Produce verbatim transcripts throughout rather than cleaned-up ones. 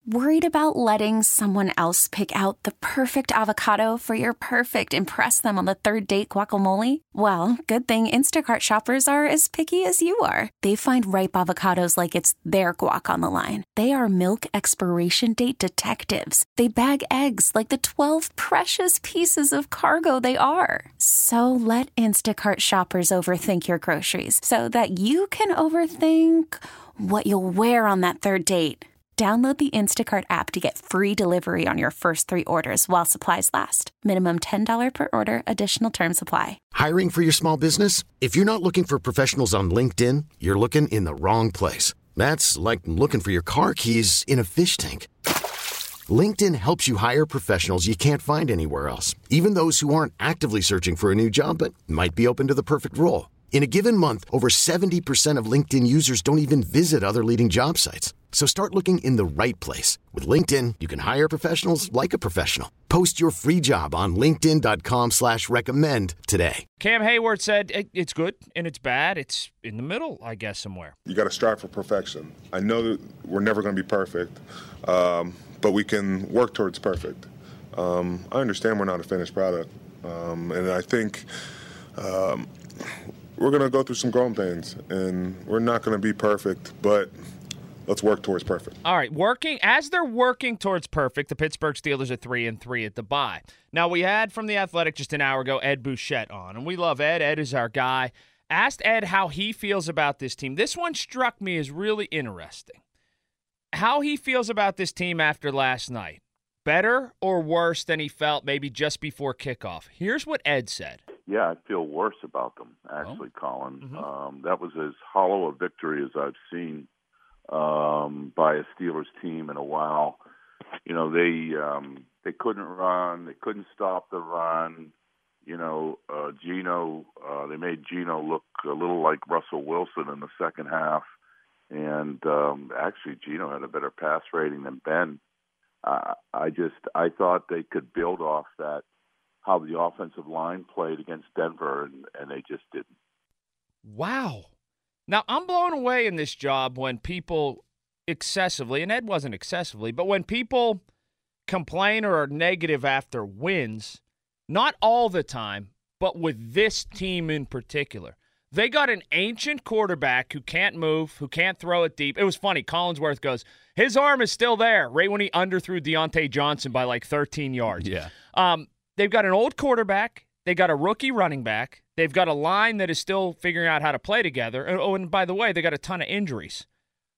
Worried about letting someone else pick out the perfect avocado for your perfect impress them on the third date guacamole? Well, good thing Instacart shoppers are as picky as you are. They find ripe avocados like it's their guac on the line. They are milk expiration date detectives. They bag eggs like the twelve precious pieces of cargo they are. So let Instacart shoppers overthink your groceries so that you can overthink what you'll wear on that third date. Download the Instacart app to get free delivery on your first three orders while supplies last. Minimum ten dollars per order. Additional terms apply. Hiring for your small business? If you're not looking for professionals on LinkedIn, you're looking in the wrong place. That's like looking for your car keys in a fish tank. LinkedIn helps you hire professionals you can't find anywhere else, even those who aren't actively searching for a new job but might be open to the perfect role. In a given month, over seventy percent of LinkedIn users don't even visit other leading job sites. So start looking in the right place. With LinkedIn, you can hire professionals like a professional. Post your free job on linkedin.com slash recommend today. Cam Hayward said it's good and it's bad. It's in the middle, I guess, somewhere. You got to strive for perfection. I know that we're never going to be perfect, um, but we can work towards perfect. Um, I understand we're not a finished product, um, and I think um, we're going to go through some growing pains, and we're not going to be perfect, but let's work towards perfect. All right, working as they're working towards perfect, the Pittsburgh Steelers are three and three at the bye. Now, we had from The Athletic just an hour ago Ed Bouchette on, and we love Ed. Ed is our guy. Asked Ed how he feels about this team. This one struck me as really interesting. How he feels about this team after last night. Better or worse than he felt maybe just before kickoff? Here's what Ed said. Yeah, I feel worse about them, actually, oh. Colin. Mm-hmm. Um, that was as hollow a victory as I've seen um, by a Steelers team in a while. You know, they um, they couldn't run. They couldn't stop the run. You know, uh, Geno, uh, they made Geno look a little like Russell Wilson in the second half. And um, actually, Geno had a better pass rating than Ben. Uh, I just, I thought they could build off that, how the offensive line played against Denver, and, and they just didn't. Wow. Now, I'm blown away in this job when people excessively, and Ed wasn't excessively, but when people complain or are negative after wins, not all the time, but with this team in particular. They got an ancient quarterback who can't move, who can't throw it deep. It was funny. Collinsworth goes, his arm is still there, right when he underthrew Deontay Johnson by like thirteen yards. Yeah. Um, they've got an old quarterback. They got a rookie running back. They've got a line that is still figuring out how to play together. And, oh, and by the way, they got a ton of injuries.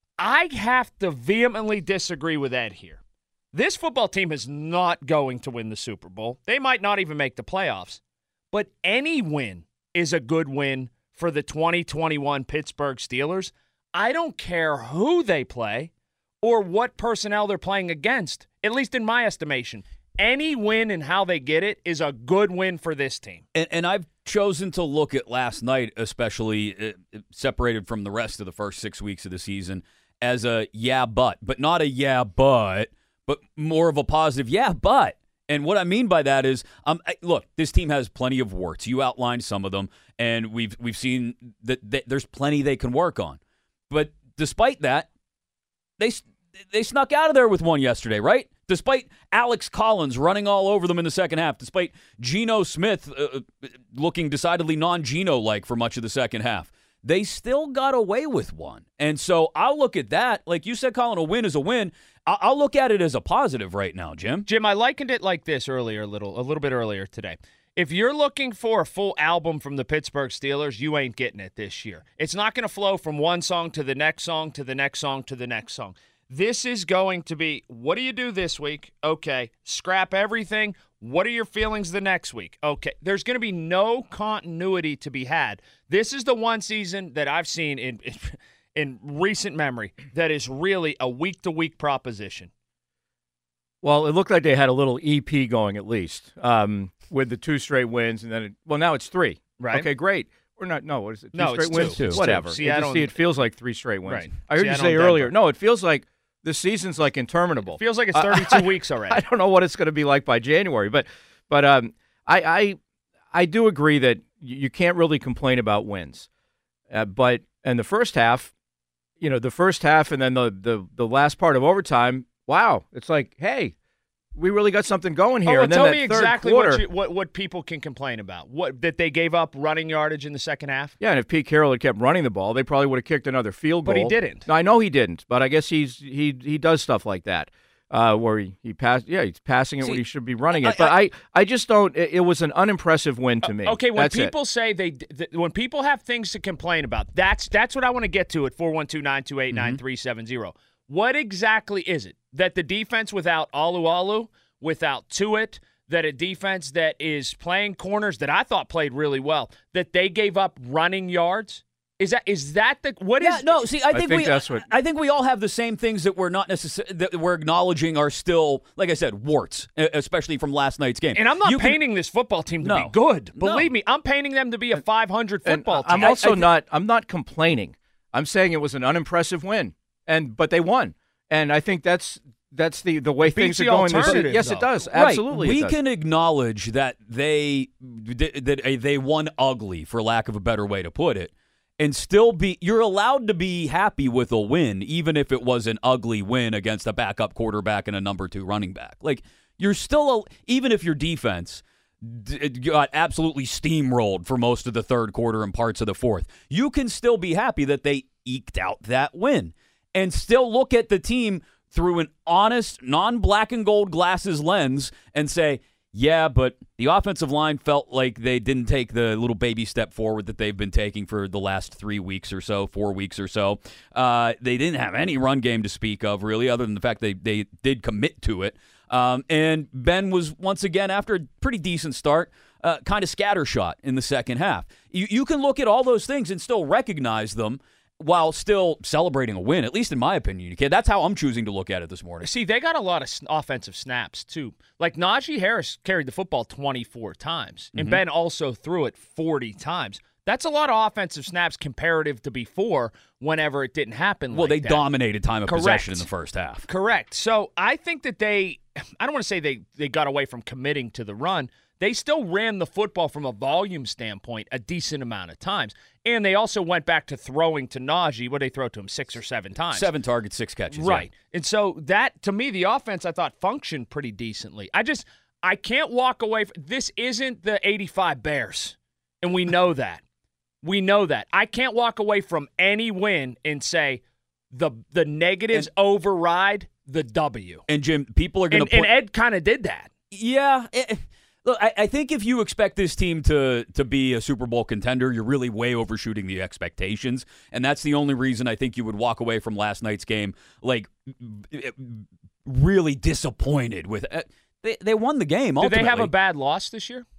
I have to vehemently disagree with Ed here. This football team is not going to win the Super Bowl. They might not even make the playoffs. But any win is a good win for the twenty twenty-one Pittsburgh Steelers. I don't care who they play or what personnel they're playing against, at least in my estimation. Any win and how they get it is a good win for this team. And, and I've chosen to look at last night, especially uh, separated from the rest of the first six weeks of the season, as a yeah, but. But not a yeah, but, but more of a positive yeah, but. And what I mean by that is, um, look, this team has plenty of warts. You outlined some of them, and we've we've seen that, that there's plenty they can work on. But despite that, they they snuck out of there with one yesterday, right? Despite Alex Collins running all over them in the second half, despite Geno Smith uh, looking decidedly non-Geno-like for much of the second half, they still got away with one. And so I'll look at that. Like you said, Colin, a win is a win. I'll look at it as a positive right now, Jim. Jim, I likened it like this earlier, a little, a little bit earlier today. If you're looking for a full album from the Pittsburgh Steelers, you ain't getting it this year. It's not going to flow from one song to the next song to the next song to the next song. This is going to be, what do you do this week? Okay, scrap everything. What are your feelings the next week? Okay, there's going to be no continuity to be had. This is the one season that I've seen in in recent memory that is really a week-to-week proposition. Well, it looked like they had a little E P going at least um, with the two straight wins, and then it, well, now it's three. Right. Okay, great. Or not? No, what is it? Two no, straight it's wins. two. It's Whatever. Two. See, it, just, see, it feels like three straight wins. Right. I heard Seattle you say and earlier. Denver. No, it feels like the season's like interminable. It feels like it's thirty-two uh, weeks already. I don't know what it's going to be like by January, but but um, I I I do agree that you can't really complain about wins, uh, but in the first half, you know, the first half and then the, the the last part of overtime, wow, it's like, hey, we really got something going here. Oh, well, and then tell that me third exactly quarter, what, you, what what people can complain about. What that they gave up running yardage in the second half? Yeah, and if Pete Carroll had kept running the ball, they probably would have kicked another field goal. But he didn't. No, I know he didn't, but I guess he's he he does stuff like that. Uh, where he, he passed, yeah, he's passing it See, when he should be running it. I, but I, I, I just don't. It, it was an unimpressive win to me. Okay, when That's people it. say they, th- when people have things to complain about, that's that's what I want to get to at four one two, nine two eight, nine three seven zero. What exactly is it that the defense without Alualu, without Tuitt, that a defense that is playing corners that I thought played really well, that they gave up running yards? Is that is that the what yeah, is? no. See, I think, think we that's what- I think we all have the same things that we're not necessarily that we're acknowledging are still, like I said, warts, e- especially from last night's game. And I'm not You can- painting this football team to No. be good. No. Believe me, I'm painting them to be a five hundred And football I'm team. also I- I thi- not. I'm not complaining. I'm saying it was an unimpressive win, and but they won, and I think that's that's the the way It things beats are the going. This alternative, yes, though. it does. Right. Absolutely, We it does. can acknowledge that they that they won ugly, for lack of a better way to put it, and still be. You're allowed to be happy with a win, even if it was an ugly win against a backup quarterback and a number two running back. Like you're still, a, even if your defense d- got absolutely steamrolled for most of the third quarter and parts of the fourth, you can still be happy that they eked out that win, and still look at the team through an honest, non-black and gold glasses lens and say, yeah, but the offensive line felt like they didn't take the little baby step forward that they've been taking for the last three weeks or so, four weeks or so. Uh, they didn't have any run game to speak of, really, other than the fact they, they did commit to it. Um, and Ben was, once again, after a pretty decent start, uh, kind of scattershot in the second half. You, you can look at all those things and still recognize them while still celebrating a win, at least in my opinion. Okay, that's how I'm choosing to look at it this morning. See, they got a lot of s- offensive snaps, too. Like, Najee Harris carried the football twenty-four times, and Mm-hmm. Ben also threw it forty times. That's a lot of offensive snaps comparative to before whenever it didn't happen Well, like they that. dominated time of Correct. possession in the first half. Correct. So I think that they, I don't want to say they, they got away from committing to the run. They still ran the football from a volume standpoint a decent amount of times. And they also went back to throwing to Najee. What did they throw to him? Six or seven times. Seven targets, six catches. Right. yeah. And so that, to me, the offense, I thought, functioned pretty decently. I just, I can't walk away from, this isn't the eighty-five Bears. And we know that. We know that. I can't walk away from any win and say the the negatives And- override the W. And, Jim, people are going And, to and put... Ed kind of did that. Yeah. It, look, I, I think if you expect this team to to be a Super Bowl contender, you're really way overshooting the expectations. And that's the only reason I think you would walk away from last night's game, like, really disappointed with it. They, they won the game, Did ultimately. they have a bad loss this year?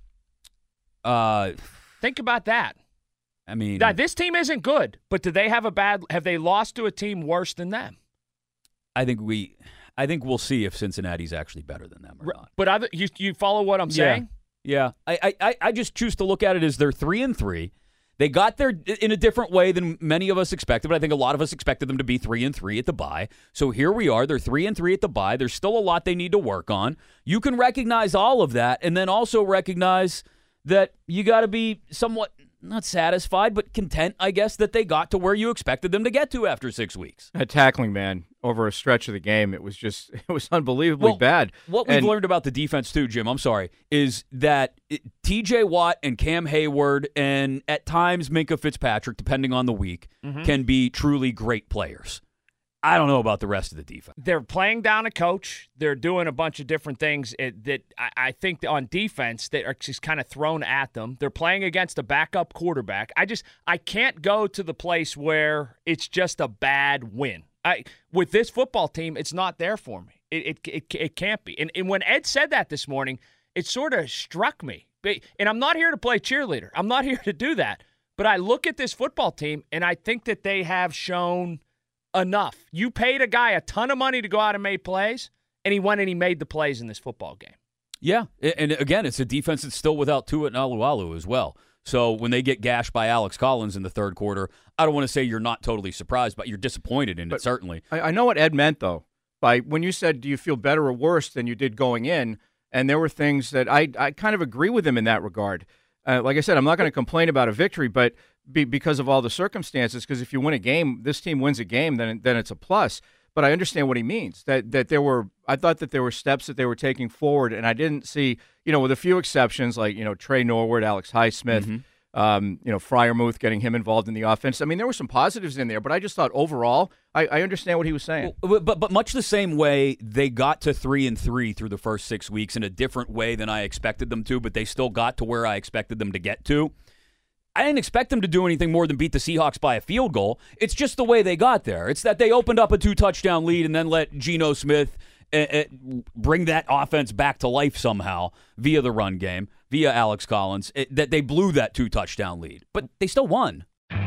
Uh, Think about that. I mean... Now, this team isn't good, but do they have a bad – have they lost to a team worse than them? I think we... I think we'll see if Cincinnati's actually better than them or not. But other, you you follow what I'm saying? Yeah, I, I I just choose to look at it as they're three and three. They got there in a different way than many of us expected, but I think a lot of us expected them to be three and three at the bye. So here we are. They're three and three at the bye. There's still a lot they need to work on. You can recognize all of that, and then also recognize that you got to be somewhat not satisfied, but content, I guess, that they got to where you expected them to get to after six weeks. That tackling, man, over a stretch of the game, it was just it was unbelievably Well, bad. What we've And- learned about the defense too, Jim, I'm sorry, is that it, T J Watt and Cam Hayward and at times Minkah Fitzpatrick, depending on the week, Mm-hmm. can be truly great players. I don't know about the rest of the defense. They're playing down a coach. They're doing a bunch of different things it, that I, I think on defense that are just kind of thrown at them. They're playing against a backup quarterback. I just I can't go to the place where it's just a bad win. I with this football team, it's not there for me. It it it, it can't be. And, and when Ed said that this morning, it sort of struck me. And I'm not here to play cheerleader. I'm not here to do that. But I look at this football team, and I think that they have shown enough. You paid a guy a ton of money to go out and make plays, and he went and he made the plays in this football game. Yeah, and again, it's a defense that's still without Tuitt and Alualu as well. So when they get gashed by Alex Collins in the third quarter, I don't want to say you're not totally surprised, but you're disappointed in But it, certainly. I, I know what Ed meant, though, by when you said, do you feel better or worse than you did going in? And there were things that I, I kind of agree with him in that regard. Uh, like I said, I'm not going to complain about a victory, but be, because of all the circumstances, because if you win a game, this team wins a game, then then it's a plus. but I understand what he means. That that there were, I thought that there were steps that they were taking forward, and I didn't see, you know, with a few exceptions like, you know, Trey Norwood, Alex Highsmith, mm-hmm. um, you know, Freiermuth getting him involved in the offense. I mean, there were some positives in there, but I just thought overall, I, I understand what he was saying. Well, but but much the same way they got to three and three through the first six weeks in a different way than I expected them to, but they still got to where I expected them to get to. I didn't expect them to do anything more than beat the Seahawks by a field goal. It's just the way they got there. It's that they opened up a two-touchdown lead and then let Geno Smith uh, uh, bring that offense back to life somehow via the run game, via Alex Collins, it, that they blew that two-touchdown lead. But they still won.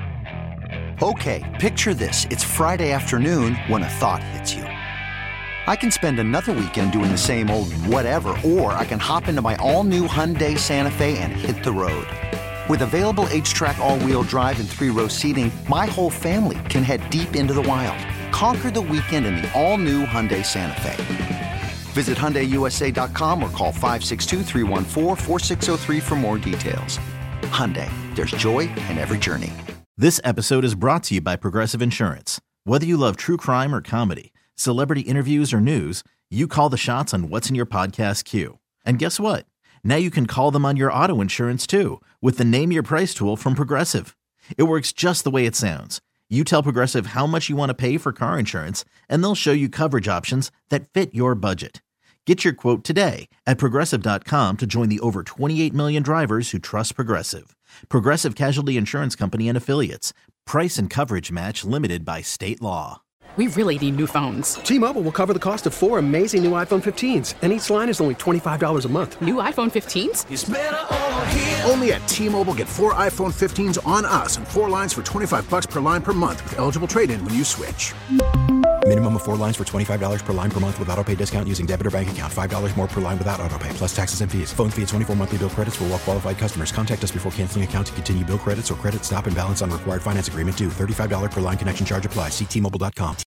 Okay, picture this. It's Friday afternoon when a thought hits you. I can spend another weekend doing the same old whatever, or I can hop into my all-new Hyundai Santa Fe and hit the road. With available H-Track all-wheel drive and three-row seating, my whole family can head deep into the wild. Conquer the weekend in the all-new Hyundai Santa Fe. Visit Hyundai U S A dot com or call five six two, three one four, four six zero three for more details. Hyundai, there's joy in every journey. This episode is brought to you by Progressive Insurance. Whether you love true crime or comedy, celebrity interviews or news, you call the shots on what's in your podcast queue. And guess what? Now you can call them on your auto insurance too with the Name Your Price tool from Progressive. It works just the way it sounds. You tell Progressive how much you want to pay for car insurance, and they'll show you coverage options that fit your budget. Get your quote today at Progressive dot com to join the over twenty-eight million drivers who trust Progressive. Progressive Casualty Insurance Company and Affiliates. Price and coverage match limited by state law. We really need new phones. T-Mobile will cover the cost of four amazing new iPhone fifteens, and each line is only twenty-five dollars a month. New iPhone fifteens? It's better over here. Only at T-Mobile, get four iPhone fifteens on us and four lines for twenty-five bucks per line per month with eligible trade-in when you switch. Minimum of four lines for twenty-five dollars per line per month with autopay discount using debit or bank account. five dollars more per line without autopay, plus taxes and fees. Phone fee at twenty-four monthly bill credits for well-qualified customers. Contact us before canceling account to continue bill credits or credit stop and balance on required finance agreement due. thirty-five dollars per line connection charge applies. See T Mobile dot com.